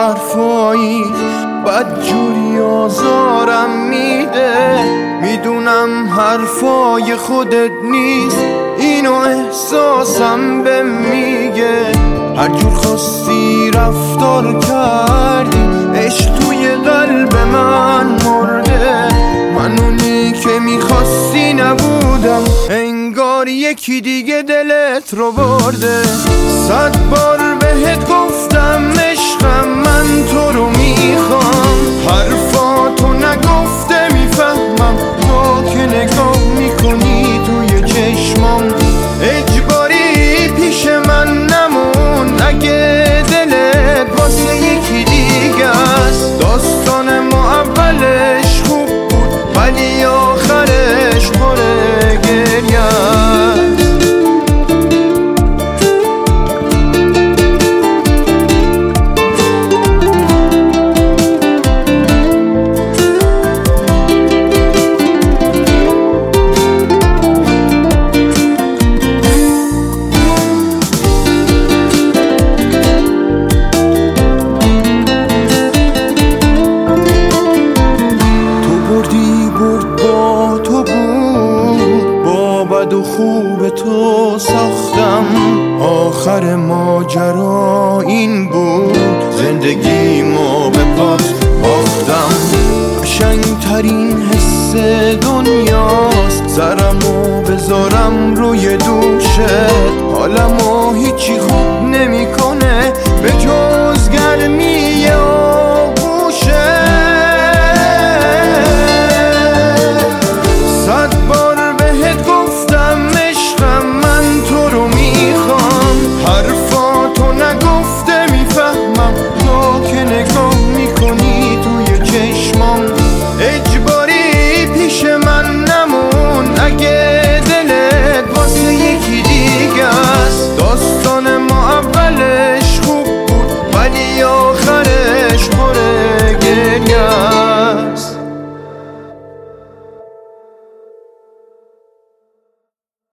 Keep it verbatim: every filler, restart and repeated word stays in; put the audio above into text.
حرفایی بدجوری آزارم میده. میدونم حرفای خودت نیست، اینو احساسم به میگه. هر جور خواستی رفتار کردی، عشق توی قلب من مرده. من اونی که میخواستی نبودم، انگار یکی دیگه دلت رو برده. صد بار بهت گفتم عشقم، من تو رو میخوام. حرفاتو نگفته میفهمم، تو که نگاه میکنی توی چشمام. اجباری پیش من نمون، اگه دلت واسه یکی دیگه است. داستان ما اولش خوب بود، ولی آخرش پره گریه است. و خوب تو ساختم، آخر ماجرا این بود. زندگیمو به پات باختم. قشنگترین حس دنیاست، سرمو بذارم روی دوشت. حالمو هیچی خوب